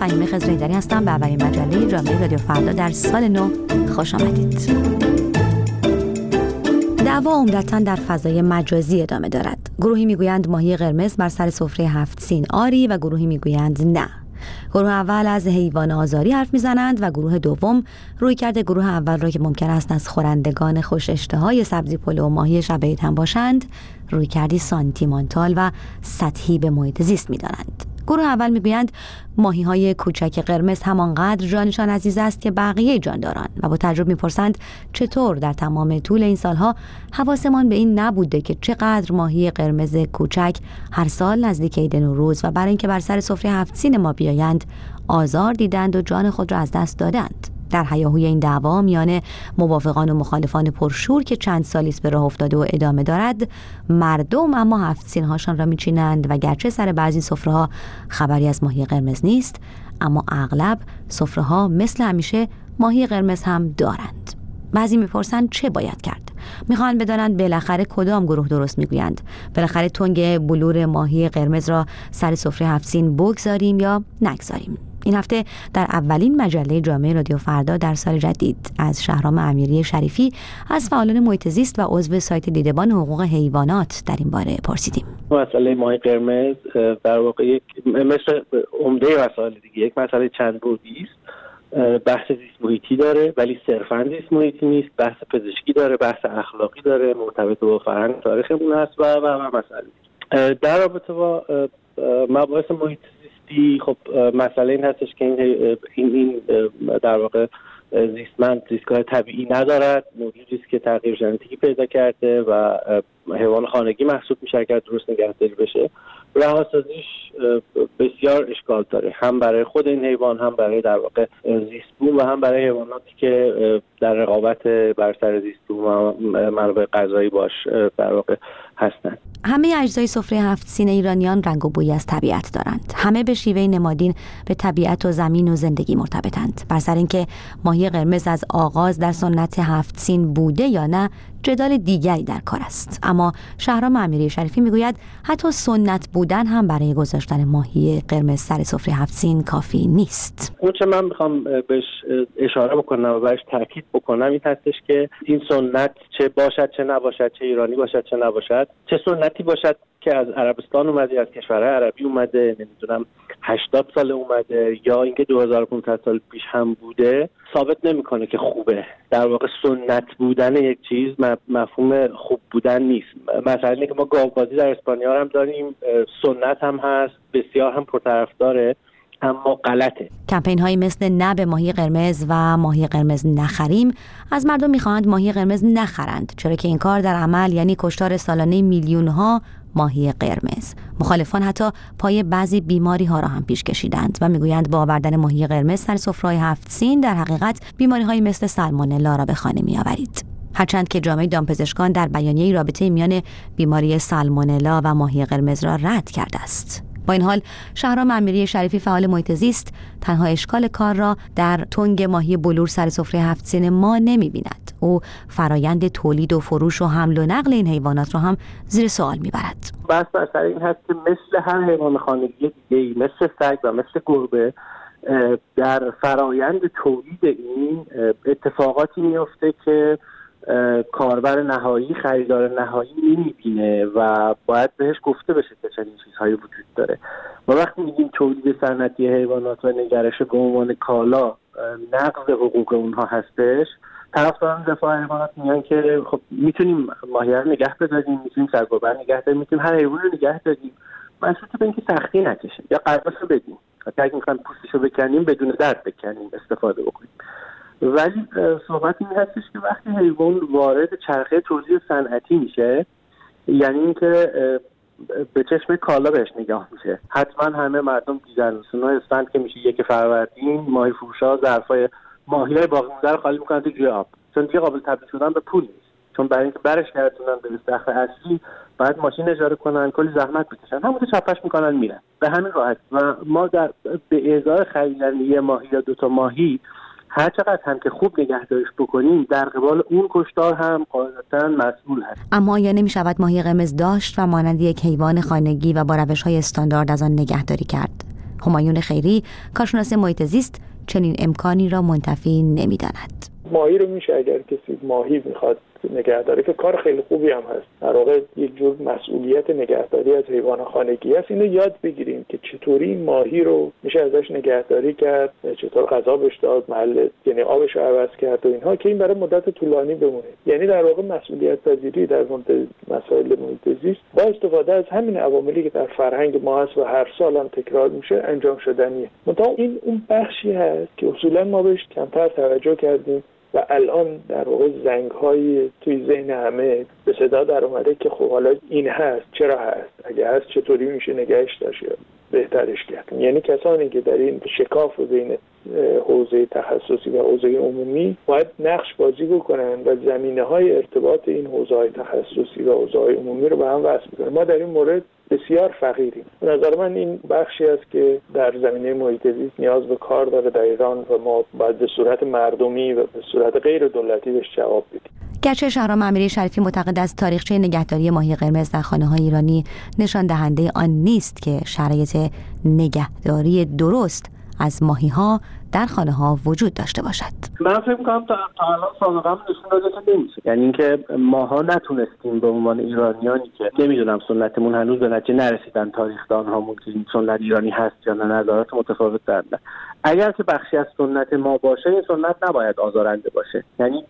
فهیمه خضرایی‌دری هستم. به اولین مجله جامعه رادیو فردا در سال نو خوش آمدید. دعوا عمدتاً در فضای مجازی ادامه دارد. گروهی میگویند ماهی قرمز بر سر سفره 7 سین آری و گروهی میگویند نه. گروه اول از حیوان آزاری حرف میزنند و گروه دوم رویکرد گروه اول را که ممکن است از خورندگان خوش اشتهای سبزی پلو و ماهی شب عید هم باشند رویکردی سانتیمانتال و سطحی به محیط زیست میدانند. گروه اول میگویند ماهی‌های کوچک قرمز همانقدر جانشان عزیز است که بقیه جانداران و با تعجب میپرسند چطور در تمام طول این سالها حواسمان به این نبوده که چقدر ماهی قرمز کوچک هر سال نزدیک عید نوروز و برای اینکه بر سر سفره 7 سین ما بیایند آزار دیدند و جان خود را از دست دادند. در هیاهوی این دعوا میان موافقان و مخالفان پرشور که چند سالی است به راه افتاده و ادامه دارد، مردم اما 7 سین هاشان را میچینند و گرچه سر بعضی سفره ها خبری از ماهی قرمز نیست، اما اغلب سفره ها مثل همیشه ماهی قرمز هم دارند. بعضی میپرسند چه باید کرد؟ میخوان بدانند بالاخره کدام گروه درست میگویند. بالاخره تنگ بلور ماهی قرمز را سر سفره 7 سین بگذاریم یا نگذاریم؟ این هفته در اولین مجله جامعه رادیو فردا در سال جدید از شهرام امیری شریفی از فعالان محیط زیست و عضو سایت دیدبان حقوق حیوانات در این باره پرسیدیم. مسئله ماهی قرمز در واقع یک مثل عمده مسائل دیگه یک مسئله چند بعدی است. بحث زیست محیطی داره ولی صرفاً زیست محیطی نیست، بحث پزشکی داره، بحث اخلاقی داره، مرتبط با فرهنگ تاریخمون هست و مسائل در رابطه با مباحث محیط زیستی. خب مسئله این هستش که این در واقع زیستگاه طبیعی ندارد، موجودی است که تغییر ژنتیکی پیدا کرده و حیوان خانگی محسوب میشه که درست نگهداری بشه. رهاسازیش بسیار اشکال داره، هم برای خود این حیوان، هم برای در واقع زیستبوم و هم برای حیواناتی که در رقابت بر سر زیستبوم و منابع غذایی باش در واقع هستند. همه اجزای سفره 7 سین ایرانیان رنگ و بویی از طبیعت دارند. همه به شیوه نمادین به طبیعت و زمین و زندگی مرتبطند. بر سر اینکه ماهی قرمز از آغاز در سنت 7 سین بوده یا نه جدال دیگری در کار است. اما شهرام امیری شریفی میگوید حتی سنت بودن هم برای گذاشتن ماهی قرمز سر سفره 7 سین کافی نیست. اون چه من میخوام بهش اشاره بکنم و بهش تاکید بکنم این هستش که این سنت چه باشد چه نباشد، چه ایرانی باشد چه نباشد، چه سنتی باشد که از عربستان اومده، از کشورهای عربی اومده، نمیدونم 80 سال اومده یا اینکه 2500 سال پیش هم بوده، ثابت نمیکنه که خوبه. در واقع سنت بودن یک چیز مفهوم خوب بودن نیست. مثلا اینکه ما گاوبازی در اسپانیا هم داریم، سنت هم هست، بسیار هم پرطرفداره، اما غلطه. کمپین هایی مثل نه به ماهی قرمز و ماهی قرمز نخریم از مردم میخواهند ماهی قرمز نخرند، چرا که این کار در عمل یعنی کشتار سالانه میلیون ها ماهی قرمز. مخالفان حتی پای بعضی بیماری ها را هم پیش کشیدند و میگویند با آوردن ماهی قرمز سر سفره 7 سین در حقیقت بیماری هایی مثل سالمونلا را به خانه میآورید. هرچند که جامعه دامپزشکان در بیانیه‌ای رابطه میان بیماری سالمونلا و ماهی قرمز را رد کرده است. با این حال شهرام امیری شریفی فعال محیط زیست تنها اشکال کار را در تنگ ماهی بلور سر سفره 7 سین ما نمی‌بیند. او فرایند تولید و فروش و حمل و نقل این حیوانات را هم زیر سوال می‌برد. بس مثلا این هست که مثل هر حیوان خانگی دیگه‌ای، مثل سگ و مثل گربه، در فرایند تولید این اتفاقاتی میفته که کاربر نهایی، خریدار نهایی نمیبینه و باید بهش گفته بشه که چنین چیزهایی وجود داره. و وقتی میگیم تولید صنعتی حیوانات و نگرش به عنوان کالا نقض حقوق اونها هستش، طرفداران دفاع حیوانات میگن که خب میتونیم ماهی رو نگه بداریم، میتونیم سرگربه نگه داریم، میتونیم هر حیوان رو نگه داریم، منصوص به اینکه سختی نکشه یا قربش رو بدیم، اگه میخوایم پوستش رو بکنیم بدون درد بکنیم استفاده بکنیم. ولی صحبت این هستش که وقتی حیوان وارد چرخه تولید صنعتی میشه، یعنی اینکه به چشم کالا بهش نگاه میشه. حتما همه مردم دیدن سنای اسفند که میشه 1 فروردین ماهی فروشا ظرفای ماهیای باقی مونده رو خالی میکنن توی آب، چون دیگه قابل تبدیل شدن به پول نیست. چون برای اینکه برش گردونن به استخر اصلی بعد ماشین اجاره کنن، کلی زحمت بکشن، همونجا چپش میکنن میرن به همین راحت. و ما به ازای خریدن 1 ماهی یا 2 تا ماهی هر چقدر هم که خوب نگهداریش بکنیم در قبال اون کشتار هم قاعدتاً مسئول هست. اما آیا نمی شود ماهی قرمز داشت و مانند یک حیوان خانگی و با روش‌های استاندارد از آن نگهداری کرد؟ همایون خیری، کارشناس محیط زیست، چنین امکانی را منتفی نمی‌داند. ماهی رو میشه اگر کسی ماهی میخواد نگهداری که کار خیلی خوبی هم هست، در واقع یک جور مسئولیت نگهداری از حیوان خانگی است. اینو یاد بگیریم که چطوری این ماهی رو میشه ازش نگهداری کرد، چطور غذا بهش داد، محل یعنی آبش رو عوض کرد و اینها که این برای مدت طولانی بمونه. یعنی در واقع مسئولیت پذیری در مورد مسائل محیط زیست با استفاده از همین عواملی که در فرهنگ ما هست و هر سال هم تکرار میشه انجام شدنیه. منتها این اون بخشی هست که اصولا ما بهش کمتر توجه کردیم و الان در واقع زنگ‌های توی ذهن همه به صدا در اومده که خب حالا این هست، چرا هست، اگه هست چطوری میشه نگهش داشت یا بهترش کرد. یعنی کسانی که در این شکاف بین حوزه تخصصی و حوزه عمومی باید نقش بازی بکنن و زمینه‌های ارتباط این حوزه‌های تخصصی و حوزه‌های عمومی رو به هم وصل کنن. ما در این مورد بسیار فقیریم. به نظر من این بخشی است که در زمینه محیط زیست نیاز به کار داره در ایران و ما باید به صورت مردمی و به صورت غیر دولتی بهش جواب بدیم. گرچه شهرام امیری شریفی معتقد است تاریخچه نگهداری ماهی قرمز در خانه‌های ایرانی نشان دهنده آن نیست که شرایط نگهداری درست از ماهی‌ها در خانه‌ها وجود داشته باشد. من فکر می‌کنم تا الان سابقه نشون داده که نمیشه، یعنی اینکه ماها نتونستیم به عنوان ایرانیانی که نمیدونم سنتمون هنوز به نتیجه نرسیدن تاریخ‌دان‌هامون که این سنت ایرانی هست یا نه، نظرات متفاوت دارن. اگر که بخشی از سنت ما باشه این سنت نباید آزارنده باشه. یعنی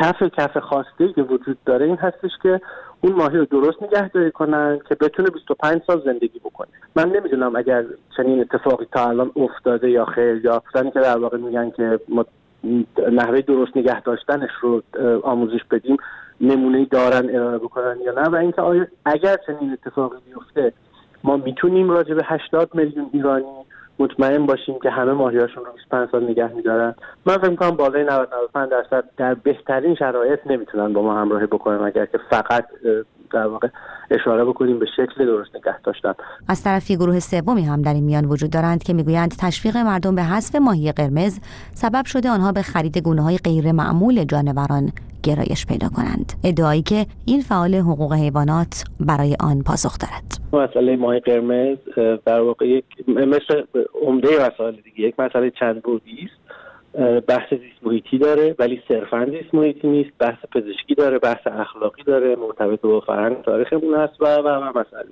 کف خواسته که وجود داره این هستش که اون ماهی رو درست نگهداری کنن که بتونه 25 سال زندگی بکنه. من نمیدونم اگر چنین اتفاقی تا الان افتاده یا خیر، یا زنی که در واقع میگن که ما نحوه درست نگه داشتنش رو آموزش بدیم نمونه‌ای دارن ارائه بکنن یا نه، و اینکه آیا اگر چنین اتفاقی بیفته ما میتونیم راجع به 80 میلیون ایرانی مطمئن باشیم که همه ماهی‌هاشون رو 25 سال نگه می‌دارن. من فکر می‌کنم بالای 90-95% در بهترین شرایط نمیتونن با ما همراهی بکنن اگر که فقط در واقع اشاره بکنیم به شکل درست نگه داشتن. از طرفی گروه سومی هم در این میان وجود دارند که میگویند تشویق مردم به حذف ماهی قرمز سبب شده آنها به خرید گونه‌های غیر معمول جانوران گرایش پیدا کنند. ادعایی که این فعال حقوق حیوانات برای آن پاسخ دارد. مسئله ماهی قرمز در واقع یک مثل عمده مسائل دیگه یک مسئله چند بعدی است. بحث زیست محیطی داره ولی صرفاً زیست محیطی نیست، بحث پزشکی داره، بحث اخلاقی داره، مرتبط با فرهنگ تاریخمون هست و مسائل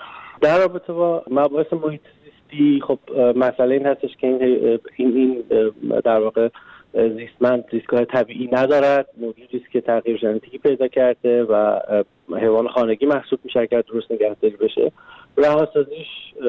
در رابطه با مباحث محیط زیستی. خب مسئله این هستش که این در واقع زیستگاه طبیعی ندارد، موجودی است که تغییر ژنتیکی پیدا کرده و حیوان خانگی محسوب میشه که درست نگهداری بشه. رهاسازیش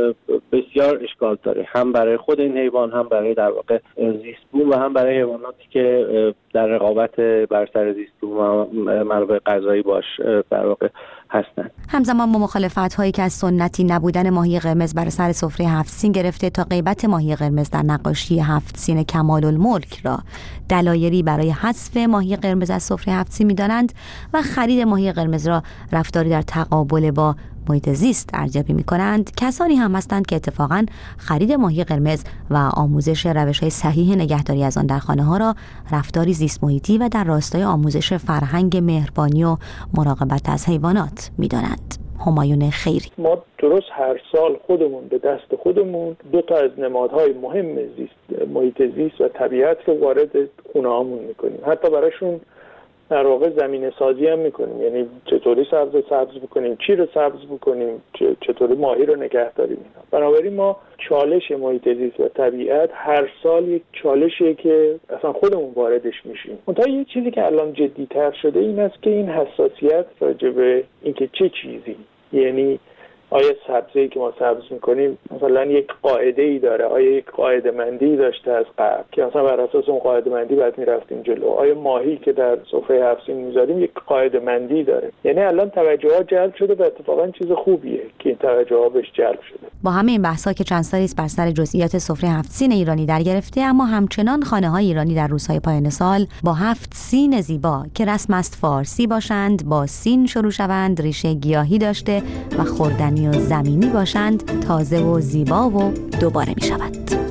بسیار اشکال داره، هم برای خود این حیوان، هم برای در واقع زیستبوم و هم برای حیواناتی که در رقابت بر سر زیستبوم و منابع غذایی باش در واقع هستند. همزمان با مخالفت‌هایی که از سنتی نبودن ماهی قرمز بر سر سفره هفت سین گرفته تا غیبت ماهی قرمز در نقاشی هفت سین کمال الملک را دلایلی برای حذف ماهی قرمز از سفره هفت سین می‌دانند و خرید ماهی قرمز را رفتاری در تقابل با محیط زیست ارزیابی می‌کنند، کسانی هم هستند که اتفاقاً خرید ماهی قرمز و آموزش روش‌های صحیح نگهداری از آن در خانه‌ها را رفتاری زیست محیطی و در راستای آموزش فرهنگ مهربانی و مراقبت از حیوانات می‌دانند. همایون خیری: ما درست هر سال خودمون به دست خودمون 2 تا از نمادهای مهم زیست محیط زیست و طبیعت رو وارد خونه‌هامون می‌کنیم. حتی براشون در واقع زمینه سازی هم میکنیم، یعنی چطوری سبز بکنیم، چی رو سبز بکنیم، چطوری ماهی رو نگهداری میکنیم. بنابراین ما چالش محیط زیست و طبیعت هر سال یک چالشیه که اصلا خودمون واردش میشیم. منتها یه چیزی که الان جدی‌تر شده این است که این حساسیت راجع به اینکه چه چیزی، یعنی آیا سبزی که ما سبز میکنیم مثلا یک قاعده‌ای داره، آیا یک قاعده مندی داشته از قبل که مثلا بر اساس اون قاعده مندی بعد میرفتیم جلو، آیا ماهی که در سفره هفت سین میذاریم یک قاعده مندی داره. یعنی الان توجه ها جلب شده و اتفاقا چیز خوبیه که این توجه ها بهش جلب شده. با همه این بحث‌ها که چند سالی است بر سر جزئیات سفره هفت سین ایرانی در گرفته، اما همچنان خانه‌های ایرانی در روزهای پایان سال با هفت سین زیبا که رسم است فارسی باشند، با سین شروع شوند، ریشه گیاهی داشته و خوردنی و زمینی باشند، تازه و زیبا و دوباره می شود.